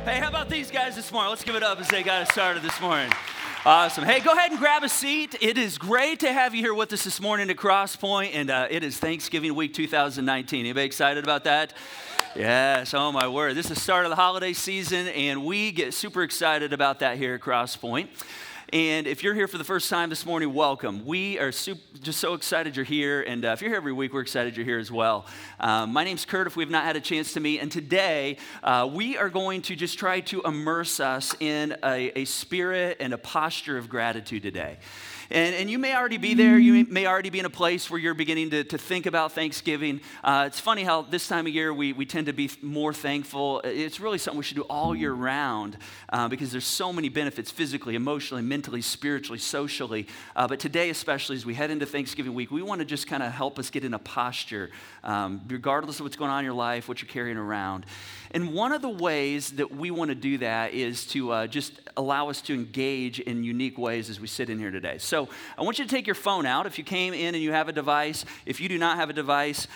Hey, how about these guys this morning? Let's give it up as they got us started this morning. Awesome. Hey, go ahead and grab a seat. It is great to have you here with us this morning at Crosspoint, and it is Thanksgiving week 2019. Anybody excited about that? Yes, oh my word. This is the start of the holiday season, and we get super excited about that here at Crosspoint. And if you're here for the first time this morning, welcome. We are just so excited you're here. And if you're here every week, we're excited you're here as well. My name's Kurt, if we've not had a chance to meet. And today, we are going to just try to immerse us in a spirit and a posture of gratitude today. And you may already be there. You may already be in a place where you're beginning to think about Thanksgiving. It's funny how this time of year we tend to be more thankful. It's really something we should do all year round because there's so many benefits physically, emotionally, mentally, spiritually, socially. But today especially as we head into Thanksgiving week, we want to just kind of help us get in a posture regardless of what's going on in your life, what you're carrying around. And one of the ways that we want to do that is to just allow us to engage in unique ways as we sit in here today. So I want you to take your phone out. If you came in and you have a device, if you do not have a device,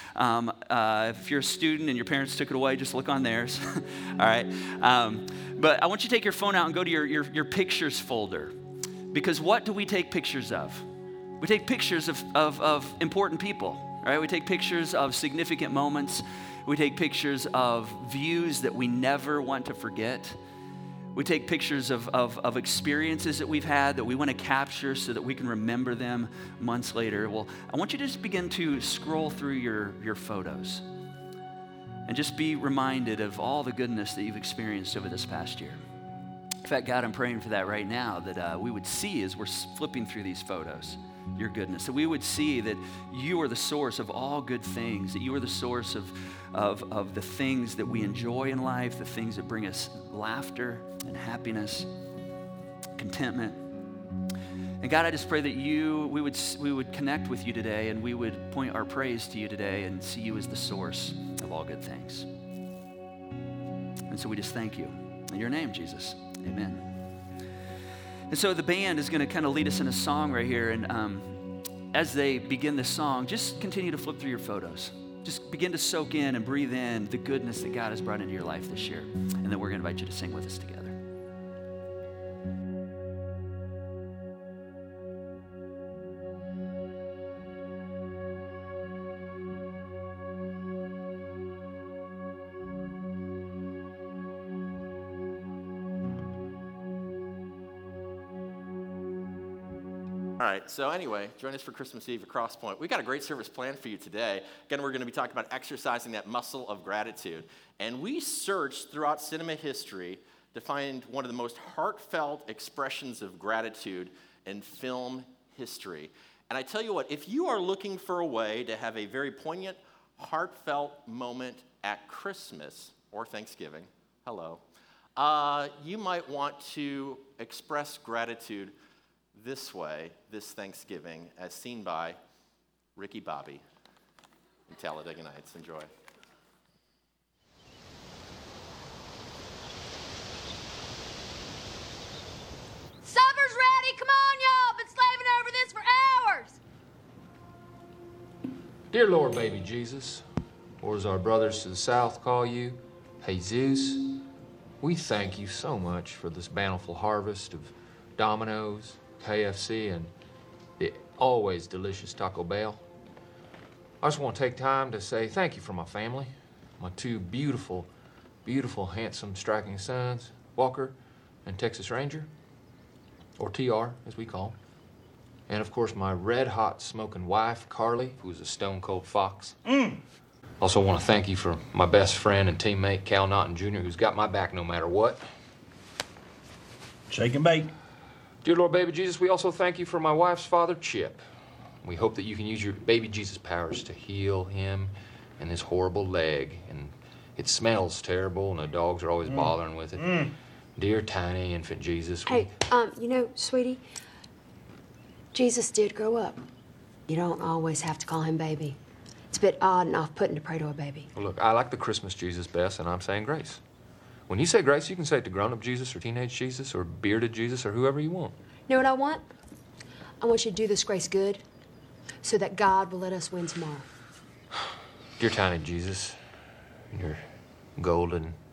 if you're a student and your parents took it away, just look on theirs. All right. But I want you to take your phone out and go to your pictures folder. Because what do we take pictures of? We take pictures of important people. Right? We take pictures of significant moments. We take pictures of views that we never want to forget. We take pictures of experiences that we've had that we want to capture so that we can remember them months later. Well, I want you to just begin to scroll through your photos and just be reminded of all the goodness that you've experienced over this past year. In fact, God, I'm praying for that right now, that we would see as we're flipping through these photos your goodness, that we would see that you are the source of all good things, that you are the source of the things that we enjoy in life, the things that bring us laughter and happiness, contentment. And God, I just pray that we would connect with you today, and we would point our praise to you today and see you as the source of all good things. And so we just thank you. In your name, Jesus, amen. And so the band is going to kind of lead us in a song right here. And as they begin this song, just continue to flip through your photos. Just begin to soak in and breathe in the goodness that God has brought into your life this year. And then we're going to invite you to sing with us together. All right, so anyway, join us for Christmas Eve at Crosspoint. We've got a great service planned for you today. Again, we're going to be talking about exercising that muscle of gratitude. And we searched throughout cinema history to find one of the most heartfelt expressions of gratitude in film history. And I tell you what, if you are looking for a way to have a very poignant, heartfelt moment at Christmas or Thanksgiving, you might want to express gratitude this way, this Thanksgiving, as seen by Ricky Bobby and Talladega Nights. Enjoy. Supper's ready. Come on, y'all. Been slaving over this for hours. Dear Lord, baby Jesus, or as our brothers to the south call you, Jesus, we thank you so much for this bountiful harvest of Domino's, KFC, and the always delicious Taco Bell. I just want to take time to say thank you for my family, my two beautiful, handsome, striking sons, Walker and Texas Ranger, or TR, as we call him. And of course, my red-hot smoking wife, Carly, who's a stone-cold fox. Also want to thank you for my best friend and teammate, Cal Naughton Jr., who's got my back no matter what. Shake and bake. Dear Lord, baby Jesus, we also thank you for my wife's father, Chip. We hope that you can use your baby Jesus powers to heal him and his horrible leg. And it smells terrible, and the dogs are always bothering with it. Dear tiny infant Jesus. Hey, sweetie, Jesus did grow up. You don't always have to call him baby. It's a bit odd and off-putting to pray to a baby. Well, look, I like the Christmas Jesus best, and I'm saying grace. When you say grace, you can say it to grown-up Jesus or teenage Jesus or bearded Jesus or whoever you want. You know what I want? I want you to do this grace good so that God will let us win tomorrow. Dear tiny Jesus, your golden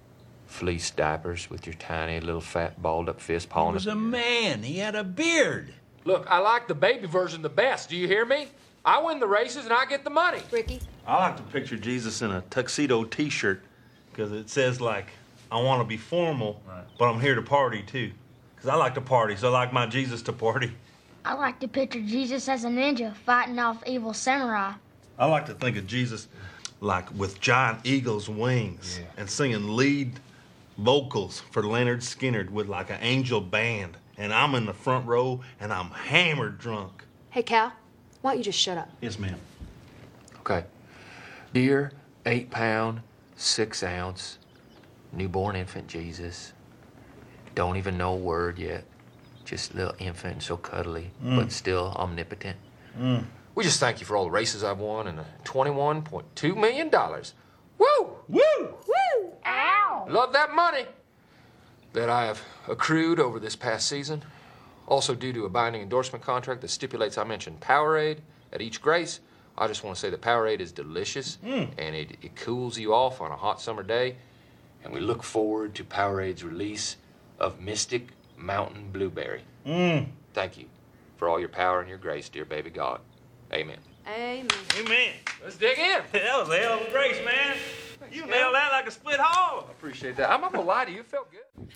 fleece diapers with your tiny little fat balled up fist pawing. He was a man. He had a beard. Look, I like the baby version the best. Do you hear me? I win the races and I get the money. Ricky? I like to picture Jesus in a tuxedo T-shirt because it says, like, I want to be formal, but I'm here to party, too. Because I like to party, so I like my Jesus to party. I like to picture Jesus as a ninja fighting off evil samurai. I like to think of Jesus, like, with giant eagle's wings and singing lead vocals for Leonard Skinner with, like, an angel band. And I'm in the front row, and I'm hammered drunk. Hey, Cal, why don't you just shut up? Yes, ma'am. Okay. Dear 8-pound, 6-ounce, newborn infant Jesus. Don't even know a word yet. Just a little infant, so cuddly, but still omnipotent. We just thank you for all the races I've won and the $21.2 million. Woo! Woo! Woo! Ow! Love that money that I have accrued over this past season. Also due to a binding endorsement contract that stipulates I mention Powerade at each grace. I just want to say that Powerade is delicious and it cools you off on a hot summer day. And we look forward to Powerade's release of Mystic Mountain Blueberry. Thank you for all your power and your grace, dear baby God. Amen. Amen. Amen. Let's dig in. That was a hell of a grace, man. You nailed that like a split hog. Appreciate that. I'm not gonna lie to you, it felt good.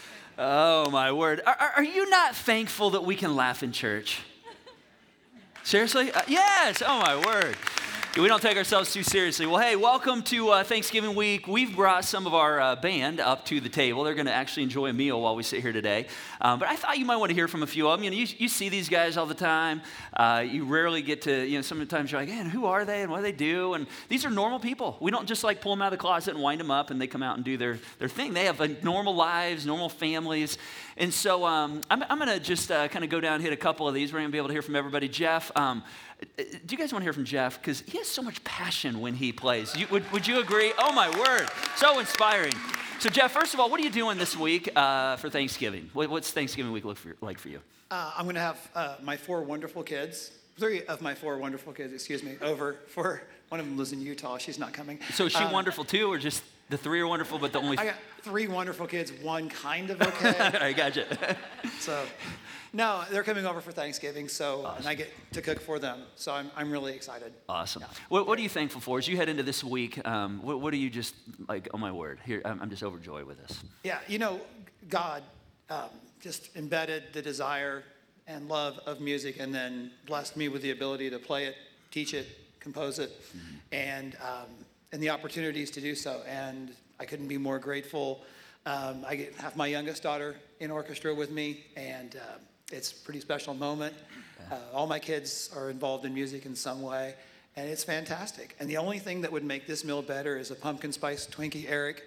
Oh, my word. Are you not thankful that we can laugh in church? Seriously? Yes. Oh, my word. We don't take ourselves too seriously. Well, hey, welcome to Thanksgiving week. We've brought some of our band up to the table. They're going to actually enjoy a meal while we sit here today. But I thought you might want to hear from a few of them. You know, you see these guys all the time. You rarely get to, you know, sometimes you're like, man, who are they and what do they do? And these are normal people. We don't just like pull them out of the closet and wind them up and they come out and do their thing. They have normal lives, normal families. And so I'm going to just kind of go down and hit a couple of these. We're going to be able to hear from everybody. Jeff, do you guys want to hear from Jeff? Because he has so much passion when he plays. Would you agree? Oh, my word. So inspiring. So, Jeff, first of all, what are you doing this week for Thanksgiving? What's Thanksgiving week like for you? I'm going to have my 4 wonderful kids, 3 of my 4 wonderful kids, over for, one of them lives in Utah. She's not coming. So is she wonderful too, or just the 3 are wonderful, but the only... I got 3 wonderful kids, 1 kind of okay. I gotcha. So, no, they're coming over for Thanksgiving, so Awesome. and I get to cook for them. So I'm really excited. Awesome. Yeah. What are you thankful for? As you head into this week, what are you just like, oh my word, here, I'm just overjoyed with this. Yeah, you know, God just embedded the desire and love of music and then blessed me with the ability to play it, teach it, compose it, and the opportunities to do so. And I couldn't be more grateful. I have my youngest daughter in orchestra with me, and it's a pretty special moment. All my kids are involved in music in some way, and it's fantastic. And the only thing that would make this meal better is a pumpkin spice Twinkie Eric.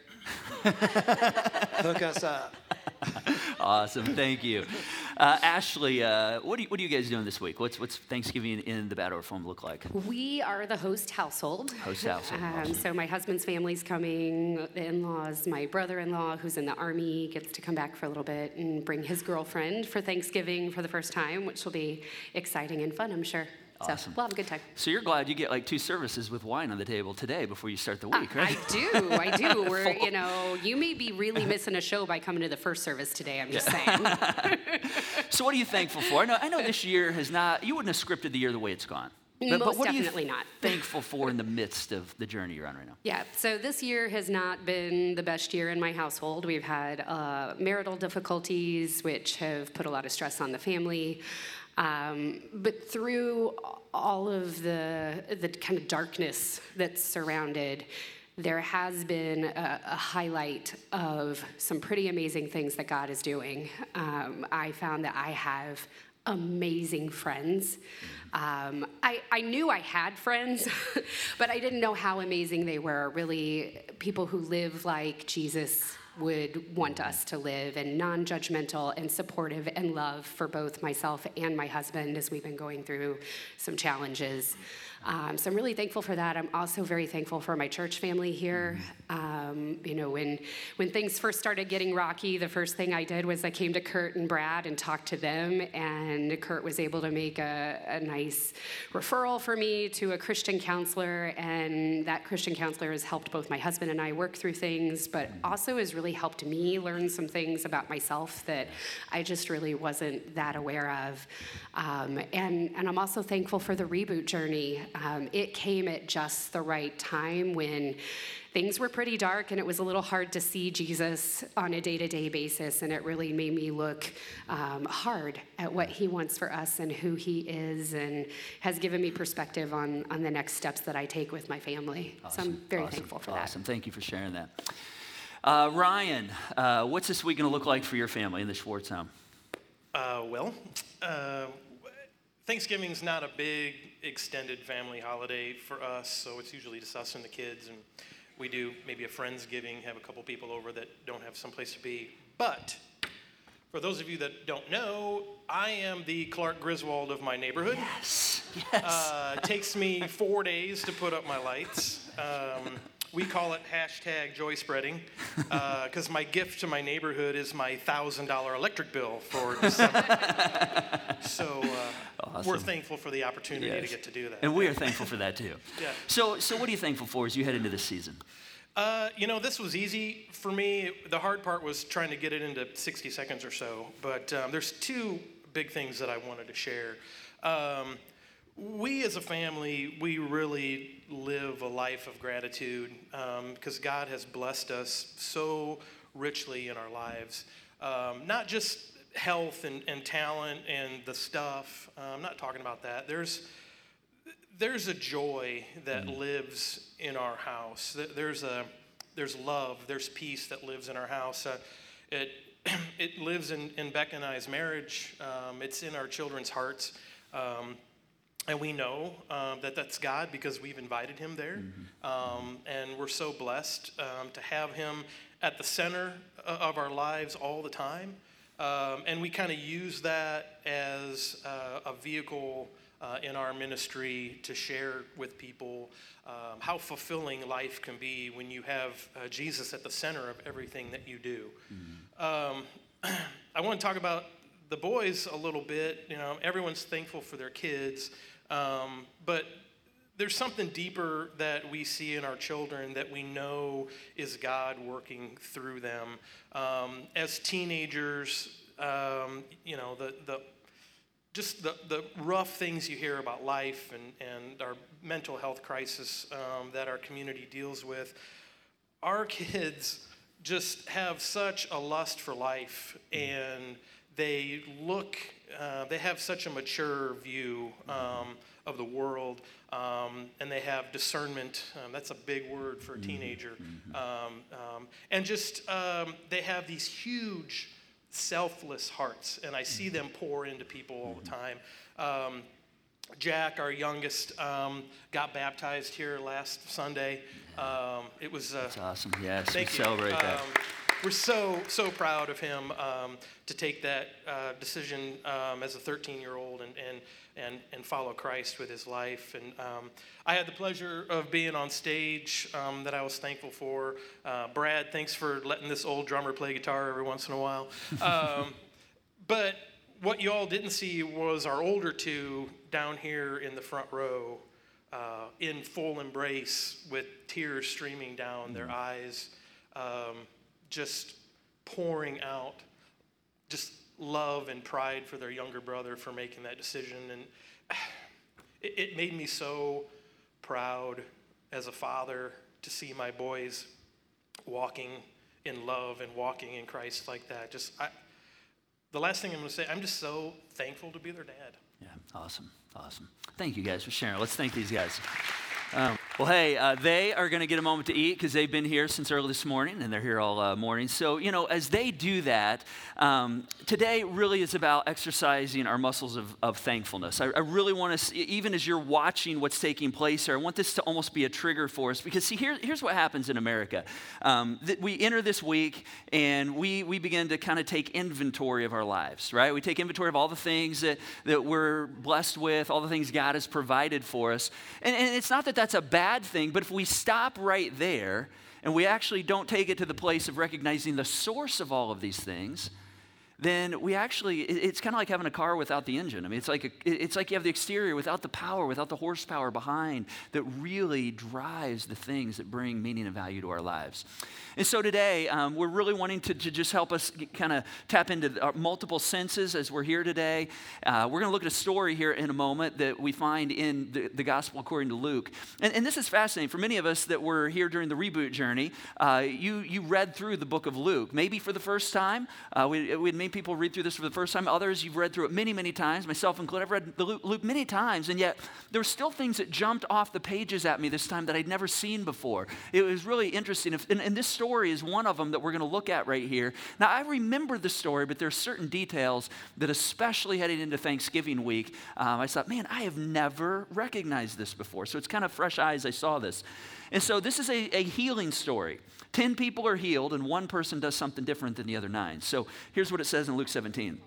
Hook us up. Awesome, thank you. Ashley, what are you guys doing this week? What's Thanksgiving in the Bad Farm look like? We are the host household. Host household. Awesome. So my husband's family's coming, the in-laws, my brother-in-law who's in the Army gets to come back for a little bit and bring his girlfriend for Thanksgiving for the first time, which will be exciting and fun, I'm sure. Awesome. So we'll have a good time. So you're glad you get like 2 services with wine on the table today before you start the week, right? I do. We're, you know, you may be really missing a show by coming to the first service today, I'm just saying. So what are you thankful for? I know this year has not, you wouldn't have scripted the year the way it's gone. But Most what definitely are you not. thankful for in the midst of the journey you're on right now? Yeah, so this year has not been the best year in my household. We've had marital difficulties, which have put a lot of stress on the family. But through all of the kind of darkness that's surrounded, there has been a highlight of some pretty amazing things that God is doing. I found that I have amazing friends. I knew I had friends, but I didn't know how amazing they were. Really, people who live like Jesus would want us to live, and non-judgmental and supportive and love for both myself and my husband as we've been going through some challenges. So I'm really thankful for that. I'm also very thankful for my church family here. When things first started getting rocky, the first thing I did was I came to Kurt and Brad and talked to them, and Kurt was able to make a nice referral for me to a Christian counselor, and that Christian counselor has helped both my husband and I work through things, but also has really helped me learn some things about myself that I just really wasn't that aware of. And I'm also thankful for the reboot journey. It came at just the right time when things were pretty dark and it was a little hard to see Jesus on a day-to-day basis, and it really made me look hard at what he wants for us and who he is, and has given me perspective on the next steps that I take with my family. Awesome. So I'm very thankful for that. Awesome. Thank you for sharing that. Ryan, what's this week going to look like for your family in the Schwartz home? Thanksgiving's not a big extended family holiday for us, so it's usually just us and the kids, and we do maybe a Friendsgiving, have a couple people over that don't have someplace to be. But for those of you that don't know, I am the Clark Griswold of my neighborhood. Yes. It takes me 4 days to put up my lights. We call it #joy spreading, because my gift to my neighborhood is my $1,000 electric bill for December. So Awesome. We're thankful for the opportunity to get to do that. And we are thankful for that too. Yeah. So what are you thankful for as you head into this season? This was easy for me. The hard part was trying to get it into 60 seconds or so. But there's two big things that I wanted to share. We as a family, we really live a life of gratitude because God has blessed us so richly in our lives. Not just health and talent and the stuff. I'm not talking about that. There's a joy that lives in our house. There's love, there's peace that lives in our house. It lives in Beck and I's marriage. It's in our children's hearts. And we know that that's God because we've invited him there. And we're so blessed to have him at the center of our lives all the time. And we kind of use that as a vehicle in our ministry to share with people how fulfilling life can be when you have Jesus at the center of everything that you do. I want to talk about the boys a little bit. Everyone's thankful for their kids, but there's something deeper that we see in our children that we know is God working through them. As teenagers, the rough things you hear about life and our mental health crisis that our community deals with, our kids just have such a lust for life, and they have such a mature view of the world, and they have discernment. That's a big word for a teenager. And just they have these huge selfless hearts, and I see them pour into people all the time. Jack, our youngest, got baptized here last Sunday. It was That's awesome. Yes, we celebrate that. We're so proud of him to take that decision as a 13-year-old and follow Christ with his life. And I had the pleasure of being on stage that I was thankful for. Brad, thanks for letting this old drummer play guitar every once in a while. But what you all didn't see was our older two down here in the front row in full embrace with tears streaming down their eyes, just pouring out just love and pride for their younger brother for making that decision. And it made me so proud as a father to see my boys walking in love and walking in Christ like that. The last thing I'm going to say, I'm just so thankful to be their dad. Yeah, awesome. Thank you guys for sharing. Let's thank these guys. Well, hey, they are going to get a moment to eat because they've been here since early this morning, and they're here all morning. So, as they do that, today really is about exercising our muscles of thankfulness. I really want to, even as you're watching what's taking place here, I want this to almost be a trigger for us because, see, here's what happens in America. We enter this week, and we begin to kind of take inventory of our lives, right? We take inventory of all the things that we're blessed with, all the things God has provided for us. And it's not that that's a bad thing, but if we stop right there and we actually don't take it to the place of recognizing the source of all of these things, then it's kind of like having a car without the engine. I mean, it's like you have the exterior without the power, without the horsepower behind that really drives the things that bring meaning and value to our lives. And so today, we're really wanting to just help us kind of tap into our multiple senses as we're here today. We're going to look at a story here in a moment that we find in the Gospel according to Luke. And this is fascinating. For many of us that were here during the reboot journey, you read through the book of Luke, maybe for the first time. We'd many people read through this for the first time. Others, you've read through it many, many times, myself included. I've read Luke many times, and yet there were still things that jumped off the pages at me this time that I'd never seen before. It was really interesting. And this story is one of them that we're going to look at right here. Now, I remember the story, but there are certain details that, especially heading into Thanksgiving week, I thought, man, I have never recognized this before. So it's kind of fresh eyes I saw this. And so this is a healing story. 10 people are healed, and one person does something different than the other 9. So here's what it says in Luke 17.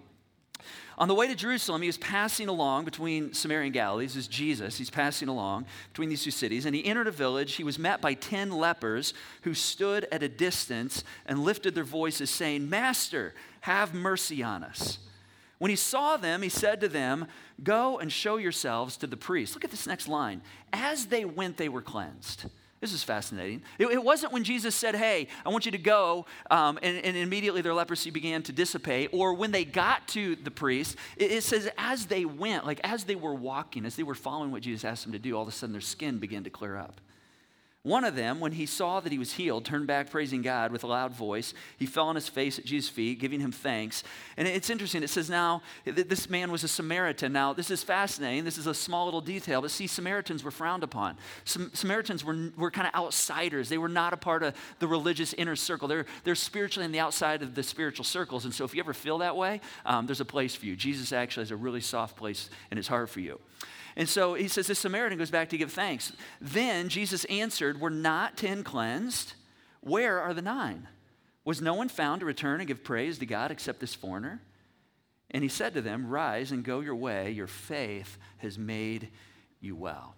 On the way to Jerusalem, he was passing along between Samaria and Galilee. This is Jesus. He's passing along between these two cities. And he entered a village. He was met by 10 lepers who stood at a distance and lifted their voices, saying, "Master, have mercy on us." When he saw them, he said to them, "Go and show yourselves to the priests." Look at this next line. As they went, they were cleansed. This is fascinating. It wasn't when Jesus said, "Hey, I want you to go," and immediately their leprosy began to dissipate, or when they got to the priest. It says as they went, like as they were walking, as they were following what Jesus asked them to do, all of a sudden their skin began to clear up. One of them, when he saw that he was healed, turned back praising God with a loud voice. He fell on his face at Jesus' feet, giving him thanks. And it's interesting. It says now this man was a Samaritan. Now, this is fascinating. This is a small little detail. But see, Samaritans were frowned upon. Samaritans were kind of outsiders. They were not a part of the religious inner circle. They're spiritually on the outside of the spiritual circles. And so if you ever feel that way, there's a place for you. Jesus actually has a really soft place in his heart for you. And so he says, this Samaritan goes back to give thanks. Then Jesus answered, "Were not 10 cleansed? Where are the 9? Was no one found to return and give praise to God except this foreigner?" And he said to them, "Rise and go your way. Your faith has made you well."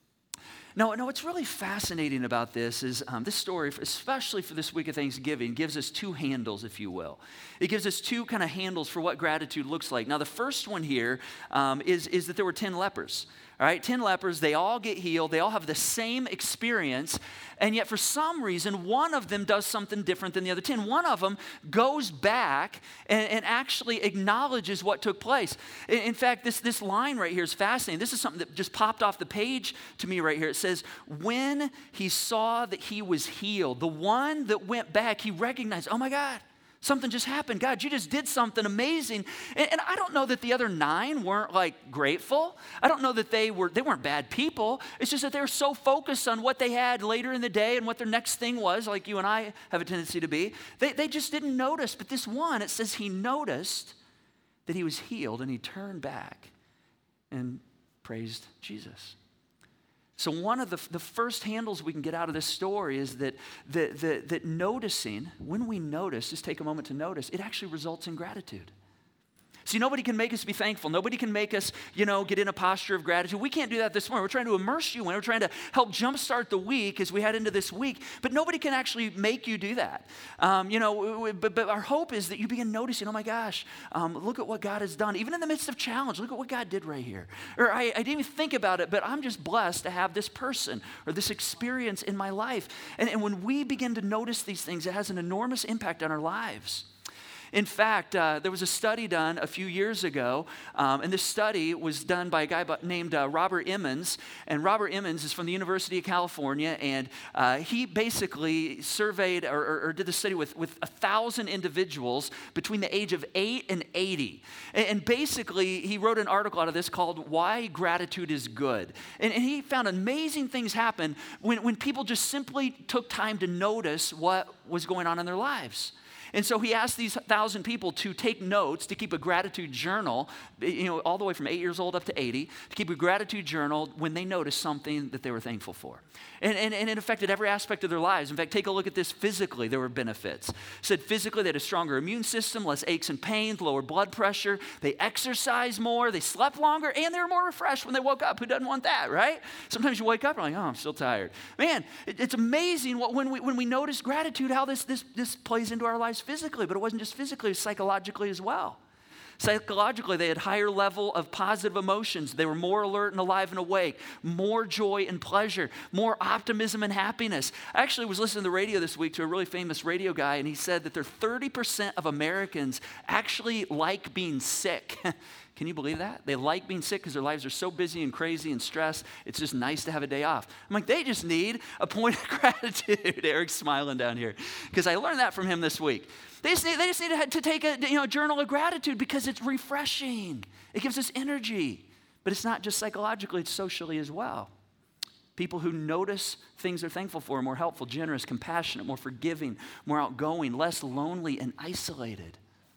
Now, what's really fascinating about this is this story, especially for this week of Thanksgiving, gives us 2 handles, if you will. It gives us 2 kind of handles for what gratitude looks like. Now, the first one here is that there were 10 lepers. All right, 10 lepers, they all get healed. They all have the same experience. And yet, for some reason, one of them does something different than the other 10. One of them goes back and actually acknowledges what took place. In fact, this line right here is fascinating. This is something that just popped off the page to me right here. It says, when he saw that he was healed, the one that went back, he recognized, oh my God, something just happened. God, you just did something amazing. And I don't know that the other 9 weren't like grateful. I don't know that they weren't bad people. It's just that they were so focused on what they had later in the day and what their next thing was, like you and I have a tendency to be. They just didn't notice. But this one, it says he noticed that he was healed and he turned back and praised Jesus. So one of the first handles we can get out of this story is that noticing, when we notice, just take a moment to notice, it actually results in gratitude. See, nobody can make us be thankful. Nobody can make us, get in a posture of gratitude. We can't do that this morning. We're trying to immerse you in. We're trying to help jumpstart the week as we head into this week. But nobody can actually make you do that. But our hope is that you begin noticing, oh my gosh, look at what God has done. Even in the midst of challenge, look at what God did right here. Or I didn't even think about it, but I'm just blessed to have this person or this experience in my life. And when we begin to notice these things, it has an enormous impact on our lives. In fact, there was a study done a few years ago, and this study was done by a guy named Robert Emmons. And Robert Emmons is from the University of California, and he basically surveyed or did the study with 1,000 individuals between the age of 8 and 80. And basically, he wrote an article out of this called Why Gratitude is Good. And he found amazing things happen when people just simply took time to notice what was going on in their lives. And so he asked these 1,000 people to take notes, to keep a gratitude journal, all the way from 8 years old up to 80, to keep a gratitude journal when they noticed something that they were thankful for. And it affected every aspect of their lives. In fact, take a look at this physically. There were benefits. It said physically they had a stronger immune system, less aches and pains, lower blood pressure. They exercised more, they slept longer, and they were more refreshed when they woke up. Who doesn't want that, right? Sometimes you wake up and you're like, oh, I'm still tired. Man, it's amazing when we notice gratitude, how this plays into our lives physically, but it wasn't just physically, it was psychologically as well. Psychologically, they had higher level of positive emotions. They were more alert and alive and awake, more joy and pleasure, more optimism and happiness. I actually was listening to the radio this week to a really famous radio guy, and he said that 30% of Americans actually like being sick. Can you believe that? They like being sick because their lives are so busy and crazy and stressed. It's just nice to have a day off. I'm like, they just need a point of gratitude. Eric's smiling down here because I learned that from him this week. They just need to take a journal of gratitude because it's refreshing. It gives us energy. But it's not just psychologically, it's socially as well. People who notice things they're thankful for are more helpful, generous, compassionate, more forgiving, more outgoing, less lonely and isolated.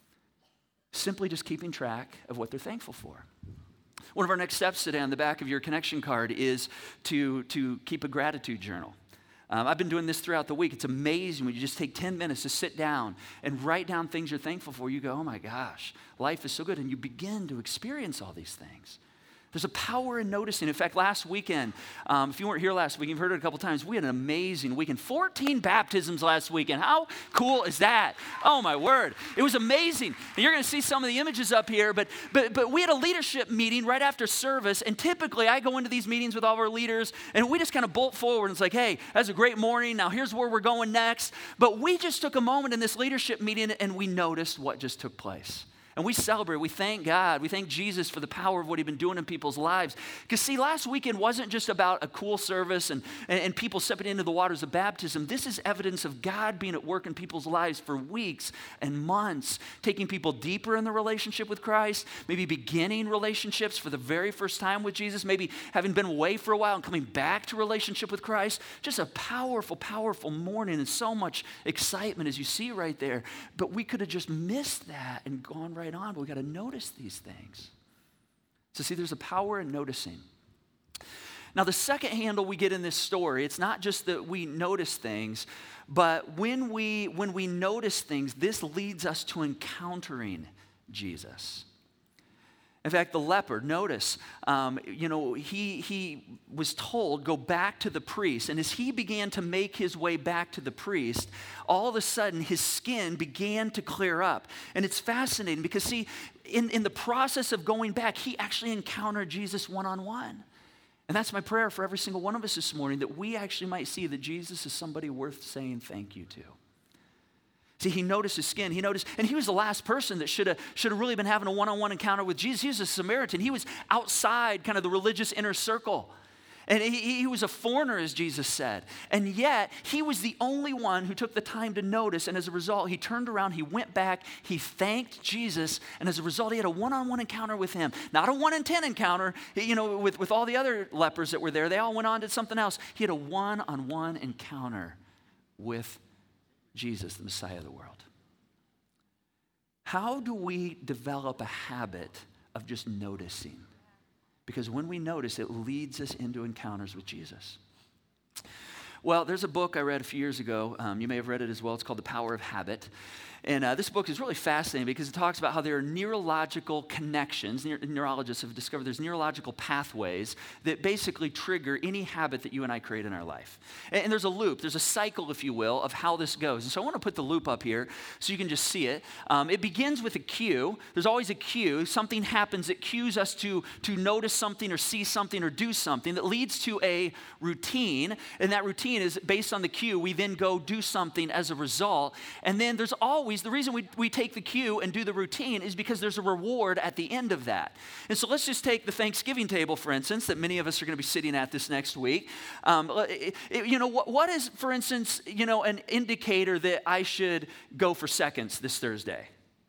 Simply just keeping track of what they're thankful for. One of our next steps today on the back of your connection card is to keep a gratitude journal. I've been doing this throughout the week. It's amazing when you just take 10 minutes to sit down and write down things you're thankful for. You go, oh my gosh, life is so good. And you begin to experience all these things. There's a power in noticing. In fact, last weekend, if you weren't here last week, you've heard it a couple times, we had an amazing weekend. 14 baptisms last weekend. How cool is that? Oh, my word. It was amazing. And you're going to see some of the images up here, but we had a leadership meeting right after service, and typically I go into these meetings with all of our leaders, and we just kind of bolt forward, and it's like, hey, that's a great morning. Now here's where we're going next. But we just took a moment in this leadership meeting, and we noticed what just took place. And we celebrate, we thank God, we thank Jesus for the power of what he'd been doing in people's lives. Because see, last weekend wasn't just about a cool service and people stepping into the waters of baptism. This is evidence of God being at work in people's lives for weeks and months, taking people deeper in the relationship with Christ, maybe beginning relationships for the very first time with Jesus, maybe having been away for a while and coming back to relationship with Christ. Just a powerful, powerful morning and so much excitement as you see right there. But we could have just missed that and gone right on, but we got to notice these things. So see, there's a power in noticing. Now, the second handle we get in this story, it's not just that we notice things, but when we notice things, this leads us to encountering Jesus. In fact, the leper, notice, he was told, go back to the priest. And as he began to make his way back to the priest, all of a sudden his skin began to clear up. And it's fascinating because, see, in the process of going back, he actually encountered Jesus one-on-one. And that's my prayer for every single one of us this morning, that we actually might see that Jesus is somebody worth saying thank you to. See, he noticed his skin. He noticed, and he was the last person that should have really been having a one-on-one encounter with Jesus. He was a Samaritan. He was outside kind of the religious inner circle. And he was a foreigner, as Jesus said. And yet, he was the only one who took the time to notice. And as a result, he turned around, he went back, he thanked Jesus. And as a result, he had a one-on-one encounter with him. Not a 1 in 10 encounter, with all the other lepers that were there. They all went on to something else. He had a one-on-one encounter with Jesus, the Messiah of the world. How do we develop a habit of just noticing? Because when we notice, it leads us into encounters with Jesus. Well, there's a book I read a few years ago. You may have read it as well. It's called The Power of Habit. And this book is really fascinating because it talks about how there are neurological connections. Neurologists have discovered there's neurological pathways that basically trigger any habit that you and I create in our life. And there's a loop, there's a cycle, if you will, of how this goes. And so I want to put the loop up here so you can just see it. It begins with a cue. There's always a cue. Something happens that cues us to notice something or see something or do something that leads to a routine. And that routine routine is based on the cue. We then go do something as a result. And then there's always, the reason we take the cue and do the routine is because there's a reward at the end of that. And so let's just take the Thanksgiving table, for instance, that many of us are going to be sitting at this next week. What is, for instance, an indicator that I should go for seconds this Thursday?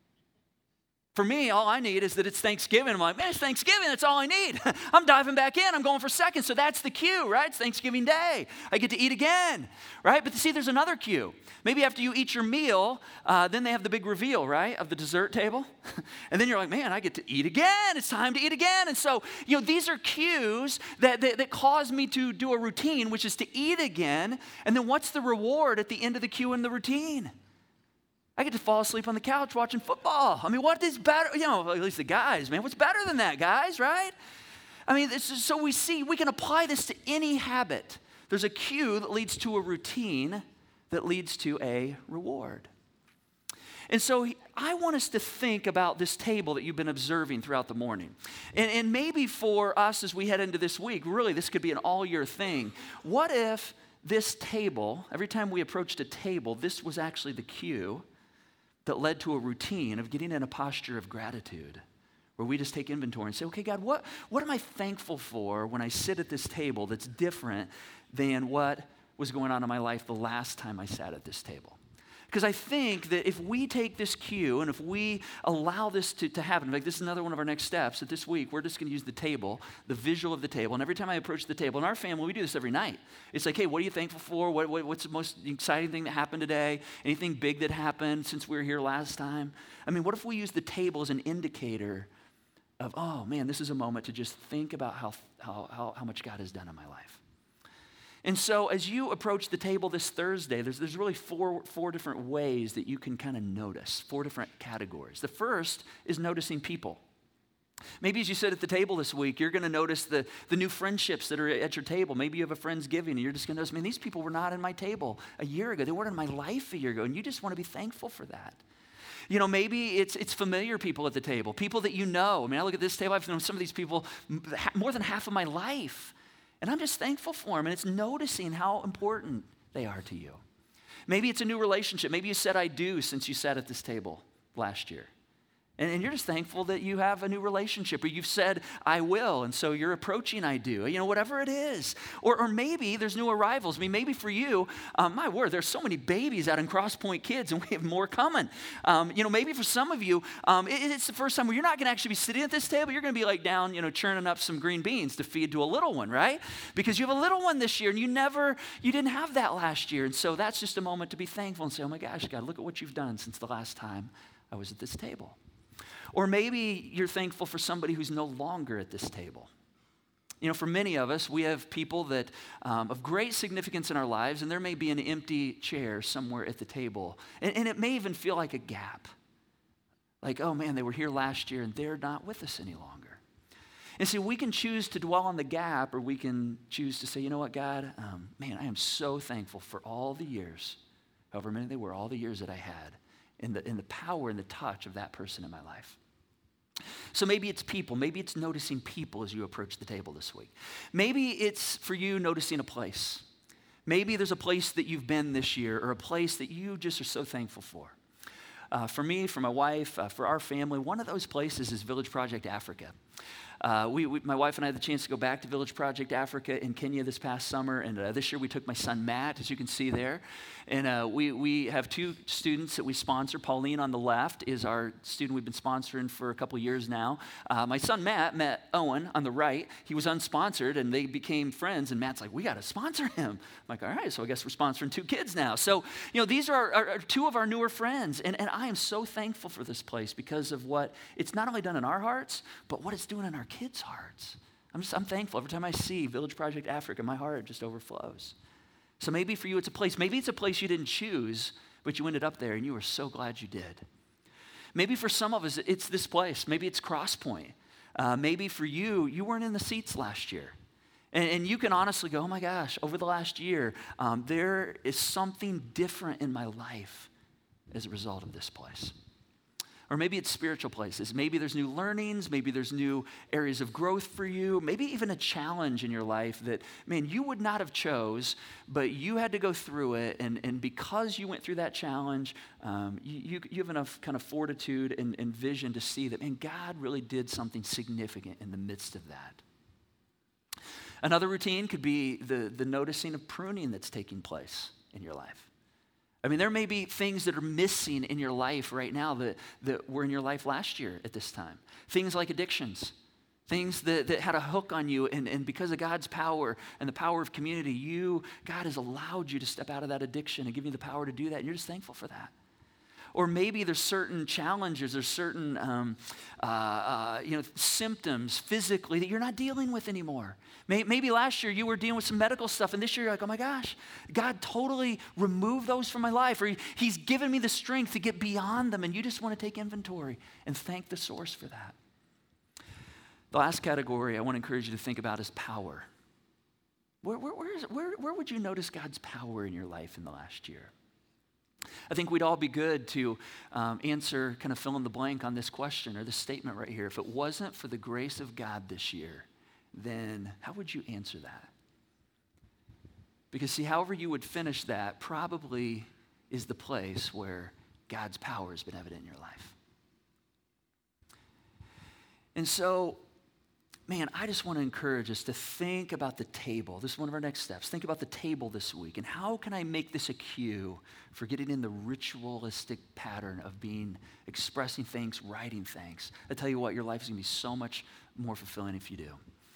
For me, all I need is that it's Thanksgiving. I'm like, man, it's Thanksgiving. That's all I need. I'm diving back in. I'm going for seconds. So that's the cue, right? It's Thanksgiving Day. I get to eat again, right? But see, there's another cue. Maybe after you eat your meal, then they have the big reveal, right, of the dessert table. And then you're like, man, I get to eat again. It's time to eat again. And so, these are cues that cause me to do a routine, which is to eat again. And then what's the reward at the end of the cue and the routine? I get to fall asleep on the couch watching football. I mean, what is better? At least the guys, man. What's better than that, guys, right? I mean, so we can apply this to any habit. There's a cue that leads to a routine that leads to a reward. And so I want us to think about this table that you've been observing throughout the morning. And maybe for us as we head into this week, really this could be an all-year thing. What if this table, every time we approached a table, this was actually the cue that led to a routine of getting in a posture of gratitude where we just take inventory and say, okay, God, what am I thankful for when I sit at this table that's different than what was going on in my life the last time I sat at this table? Because I think that if we take this cue and if we allow this to happen, like this is another one of our next steps, that this week we're just going to use the table, the visual of the table. And every time I approach the table, in our family, we do this every night. It's like, hey, what are you thankful for? What's the most exciting thing that happened today? Anything big that happened since we were here last time? I mean, what if we use the table as an indicator of, oh man, this is a moment to just think about how much God has done in my life. And so as you approach the table this Thursday, there's really four different ways that you can kind of notice, 4 different categories. The first is noticing people. Maybe as you sit at the table this week, you're going to notice the new friendships that are at your table. Maybe you have a Friendsgiving and you're just going to notice, man, these people were not in my table a year ago. They weren't in my life a year ago, and you just want to be thankful for that. Maybe it's familiar people at the table, people that you know. I mean, I look at this table, I've known some of these people more than half of my life. And I'm just thankful for them, and it's noticing how important they are to you. Maybe it's a new relationship. Maybe you said I do since you sat at this table last year. And you're just thankful that you have a new relationship, or you've said I will, and so you're approaching I do, whatever it is. Or maybe there's new arrivals. I mean, maybe for you, my word, there's so many babies out in Cross Point Kids, and we have more coming. Maybe for some of you, it's the first time where you're not going to actually be sitting at this table. You're going to be like down, churning up some green beans to feed to a little one, right? Because you have a little one this year, and you didn't have that last year. And so that's just a moment to be thankful and say, oh my gosh, God, look at what you've done since the last time I was at this table. Or maybe you're thankful for somebody who's no longer at this table. For many of us, we have people that of great significance in our lives, and there may be an empty chair somewhere at the table. And it may even feel like a gap. Like, oh man, they were here last year and they're not with us any longer. And see, we can choose to dwell on the gap, or we can choose to say, you know what, God, man, I am so thankful for all the years, however many they were, all the years that I had, in the power and the touch of that person in my life. So maybe it's people. Maybe it's noticing people as you approach the table this week. Maybe it's for you noticing a place. Maybe there's a place that you've been this year, or a place that you just are so thankful for. For me, for my wife, for our family, one of those places is Village Project Africa. My wife and I had the chance to go back to Village Project Africa in Kenya this past summer, and this year we took my son Matt, as you can see there. And we have 2 students that we sponsor. Pauline on the left is our student we've been sponsoring for a couple years now. My son Matt met Owen on the right. He was unsponsored, and they became friends, and Matt's like, we got to sponsor him. I'm like, all right, so I guess we're sponsoring 2 kids now. So, these are 2 of our newer friends, and I am so thankful for this place because of what it's not only done in our hearts, but what it's doing in our kids' hearts. I'm thankful. Every time I see Village Project Africa, my heart just overflows. So maybe for you it's a place. Maybe it's a place you didn't choose, but you ended up there and you were so glad you did. Maybe for some of us it's this place. Maybe it's Cross Point. Maybe for you weren't in the seats last year. And you can honestly go, oh my gosh, over the last year, there is something different in my life as a result of this place. Or maybe it's spiritual places. Maybe there's new learnings. Maybe there's new areas of growth for you. Maybe even a challenge in your life that, man, you would not have chose, but you had to go through it. And because you went through that challenge, you have enough kind of fortitude and vision to see that, man, God really did something significant in the midst of that. Another routine could be the noticing of pruning that's taking place in your life. I mean, there may be things that are missing in your life right now that were in your life last year at this time. Things like addictions, things that had a hook on you, and because of God's power and the power of community, God has allowed you to step out of that addiction and give you the power to do that, and you're just thankful for that. Or maybe there's certain challenges, there's certain symptoms physically that you're not dealing with anymore. Maybe last year you were dealing with some medical stuff, and this year you're like, oh my gosh, God totally removed those from my life, or He's given me the strength to get beyond them, and you just want to take inventory and thank the source for that. The last category I want to encourage you to think about is power. Where would you notice God's power in your life in the last year? I think we'd all be good to answer, kind of fill in the blank on this question or this statement right here. If it wasn't for the grace of God this year, then how would you answer that? Because see, however you would finish that probably is the place where God's power has been evident in your life. And so, man, I just want to encourage us to think about the table. This is one of our next steps. Think about the table this week, and how can I make this a cue for getting in the ritualistic pattern of expressing thanks, writing thanks. I tell you what, your life is going to be so much more fulfilling if you do.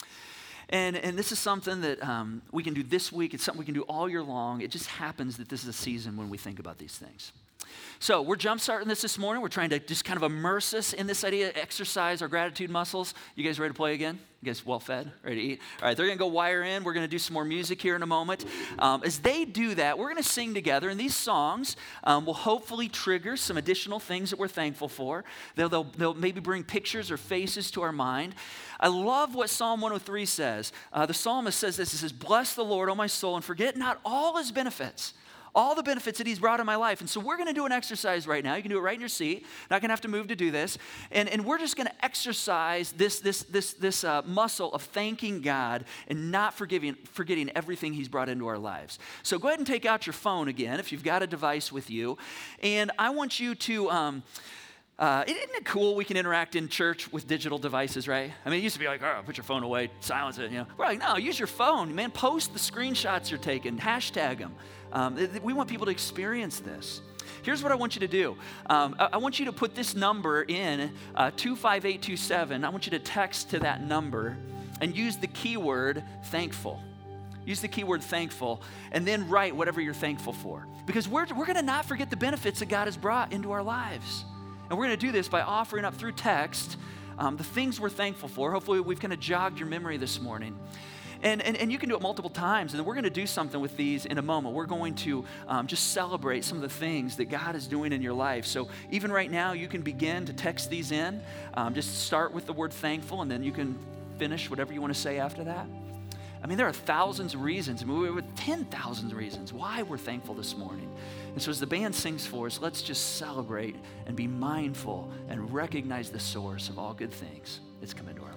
And this is something that we can do this week. It's something we can do all year long. It just happens that this is a season when we think about these things. So we're jump-starting this morning. We're trying to just kind of immerse us in this idea, exercise our gratitude muscles. You guys ready to play again? You guys well-fed? Ready to eat? All right, they're going to go wire in. We're going to do some more music here in a moment. As they do that, we're going to sing together, and these songs will hopefully trigger some additional things that we're thankful for. They'll maybe bring pictures or faces to our mind. I love what Psalm 103 says. The psalmist says this. It says, "Bless the Lord, O my soul, and forget not all His benefits." All the benefits that He's brought in my life. And so we're going to do an exercise right now. You can do it right in your seat. Not going to have to move to do this. And we're just going to exercise this muscle of thanking God and not forgetting everything He's brought into our lives. So go ahead and take out your phone again if you've got a device with you. And I want you to... isn't it cool we can interact in church with digital devices, right? I mean, it used to be like, oh, put your phone away, silence it, We're like, no, use your phone, man. Post the screenshots you're taking, hashtag them. We want people to experience this. Here's what I want you to do. I want you to put this number in 25827. I want you to text to that number and use the keyword thankful. Use the keyword thankful, and then write whatever you're thankful for. Because we're going to not forget the benefits that God has brought into our lives. And we're going to do this by offering up through text the things we're thankful for. Hopefully we've kind of jogged your memory this morning. And you can do it multiple times. And we're going to do something with these in a moment. We're going to just celebrate some of the things that God is doing in your life. So even right now, you can begin to text these in. Just start with the word thankful, and then you can finish whatever you want to say after that. I mean, there are thousands of reasons. I mean, we have 10,000 reasons why we're thankful this morning. And so as the band sings for us, let's just celebrate and be mindful and recognize the source of all good things that's come into our life.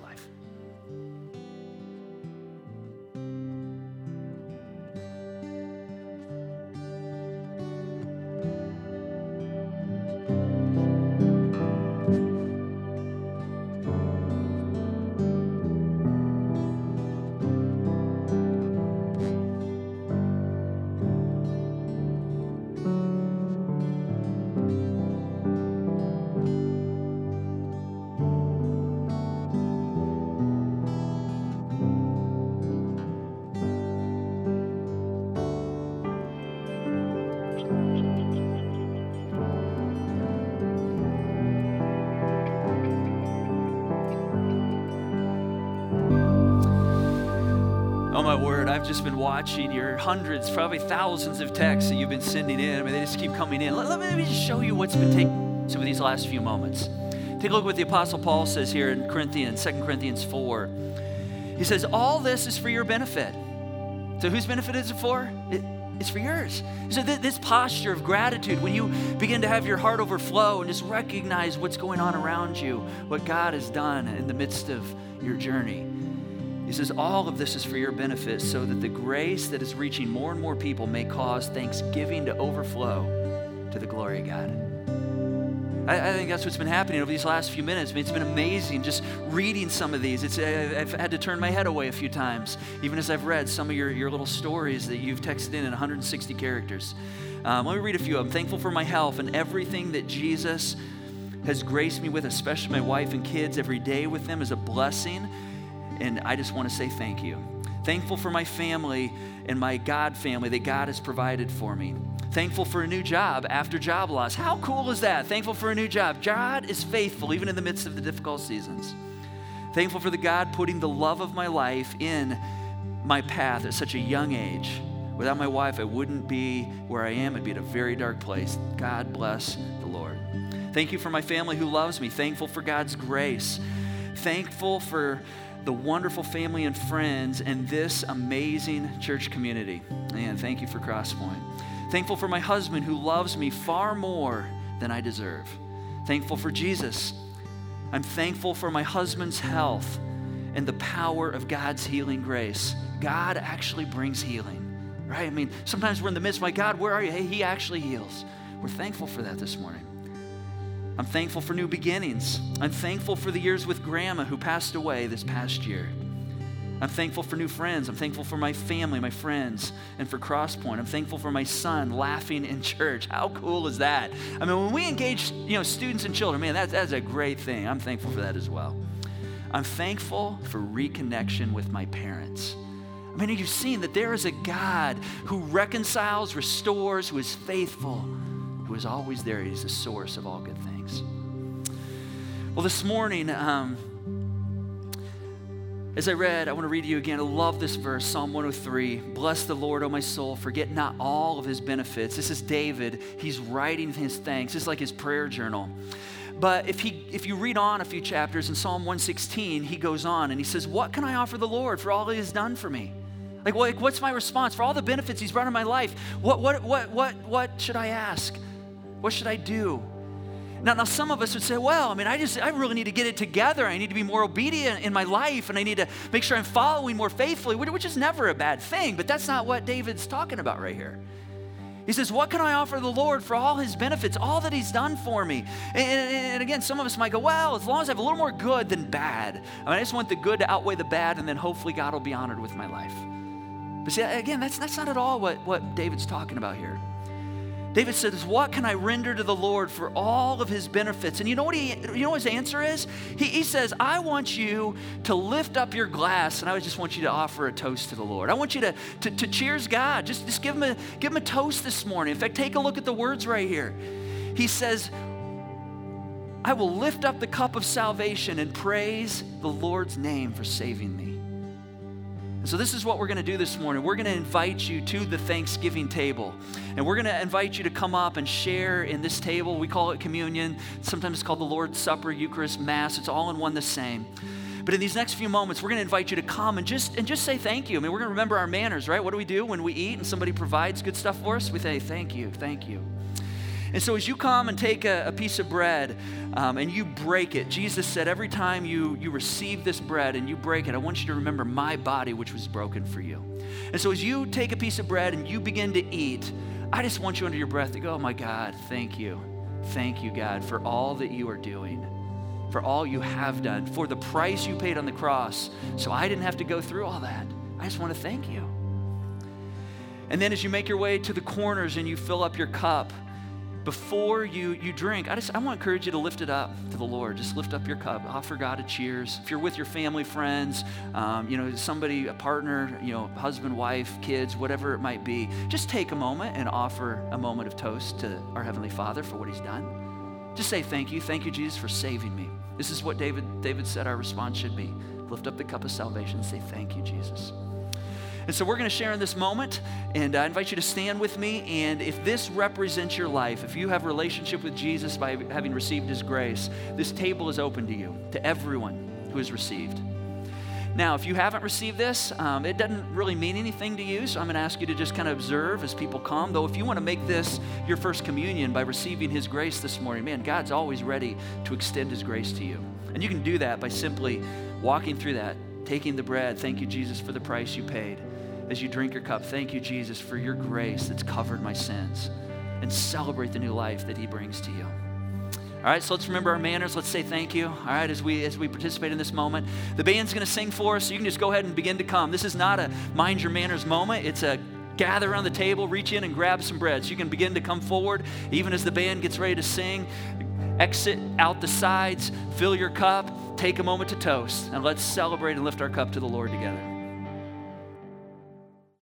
I've just been watching your hundreds, probably thousands of texts that you've been sending in. I mean, they just keep coming in. Let me just show you what's been taking some of these last few moments. Take a look at what the Apostle Paul says here in 2 Corinthians 4. He says, all this is for your benefit. So whose benefit is it for? it's for yours. So this posture of gratitude, when you begin to have your heart overflow and just recognize what's going on around you, what God has done in the midst of your journey. He says, all of this is for your benefit so that the grace that is reaching more and more people may cause thanksgiving to overflow to the glory of God. I think that's what's been happening over these last few minutes. I mean, it's been amazing just reading some of these. I've had to turn my head away a few times, even as I've read some of your little stories that you've texted in 160 characters. Let me read a few. I'm thankful for my health and everything that Jesus has graced me with, especially my wife and kids. Every day with them is a blessing, and I just want to say thank you. Thankful for my family and my God family that God has provided for me. Thankful for a new job after job loss. How cool is that? Thankful for a new job. God is faithful even in the midst of the difficult seasons. Thankful for the God putting the love of my life in my path at such a young age. Without my wife, I wouldn't be where I am. I'd be at a very dark place. God bless the Lord. Thank you for my family who loves me. Thankful for God's grace. Thankful for the wonderful family and friends and this amazing church community. And thank you for Crosspoint. Thankful for my husband who loves me far more than I deserve. Thankful for Jesus. I'm thankful for my husband's health and the power of God's healing grace. God actually brings healing, right? I mean, sometimes we're in the midst, my God, where are you? Hey, he actually heals. We're thankful for that this morning. I'm thankful for new beginnings. I'm thankful for the years with Grandma who passed away this past year. I'm thankful for new friends. I'm thankful for my family, my friends, and for Crosspoint. I'm thankful for my son laughing in church. How cool is that? I mean, when we engage, students and children, man, that's a great thing. I'm thankful for that as well. I'm thankful for reconnection with my parents. I mean, you've seen that there is a God who reconciles, restores, who is faithful, who is always there. He's the source of all good things. Well, this morning, as I read, I want to read to you again. I love this verse, Psalm 103. Bless the Lord, O my soul. Forget not all of his benefits. This is David. He's writing his thanks. It's like his prayer journal. But if you read on a few chapters in Psalm 116, he goes on and he says, what can I offer the Lord for all he has done for me? Like what's my response for all the benefits he's brought in my life? What should I ask? What should I do? Now some of us would say, well, I mean, I really need to get it together. I need to be more obedient in my life, and I need to make sure I'm following more faithfully, which is never a bad thing, but that's not what David's talking about right here. He says, what can I offer the Lord for all his benefits, all that he's done for me? And again, some of us might go, well, as long as I have a little more good than bad. I mean, I just want the good to outweigh the bad, and then hopefully God will be honored with my life. But see, again, that's not at all what David's talking about here. David says, what can I render to the Lord for all of his benefits? And you know what his answer is? He says, I want you to lift up your glass, and I just want you to offer a toast to the Lord. I want you to cheers God. Just give him a toast this morning. In fact, take a look at the words right here. He says, I will lift up the cup of salvation and praise the Lord's name for saving me. So this is what we're going to do this morning. We're going to invite you to the Thanksgiving table. And we're going to invite you to come up and share in this table. We call it communion. Sometimes it's called the Lord's Supper, Eucharist, Mass. It's all in one the same. But in these next few moments, we're going to invite you to come and just say thank you. I mean, we're going to remember our manners, right? What do we do when we eat and somebody provides good stuff for us? We say, thank you, thank you. And so as you come and take a piece of bread and you break it, Jesus said, every time you receive this bread and you break it, I want you to remember my body, which was broken for you. And so as you take a piece of bread and you begin to eat, I just want you under your breath to go, oh my God, thank you. Thank you, God, for all that you are doing, for all you have done, for the price you paid on the cross, so I didn't have to go through all that. I just want to thank you. And then as you make your way to the corners and you fill up your cup, before you drink, I want to encourage you to lift it up to the Lord. Just lift up your cup. Offer God a cheers. If you're with your family, friends, somebody, a partner, husband, wife, kids, whatever it might be, just take a moment and offer a moment of toast to our Heavenly Father for what he's done. Just say thank you. Thank you, Jesus, for saving me. This is what David said our response should be. Lift up the cup of salvation and say thank you, Jesus. And so we're going to share in this moment, and I invite you to stand with me. And if this represents your life, if you have a relationship with Jesus by having received his grace, this table is open to you, to everyone who has received. Now, if you haven't received this, it doesn't really mean anything to you, so I'm going to ask you to just kind of observe as people come. Though if you want to make this your first communion by receiving his grace this morning, man, God's always ready to extend his grace to you. And you can do that by simply walking through that, taking the bread. Thank you, Jesus, for the price you paid. As you drink your cup, thank you, Jesus, for your grace that's covered my sins. And celebrate the new life that he brings to you. All right, so let's remember our manners. Let's say thank you, all right, as we participate in this moment. The band's going to sing for us, so you can just go ahead and begin to come. This is not a mind your manners moment. It's a gather around the table, reach in and grab some bread. So you can begin to come forward, even as the band gets ready to sing. Exit out the sides, fill your cup, take a moment to toast, and let's celebrate and lift our cup to the Lord together.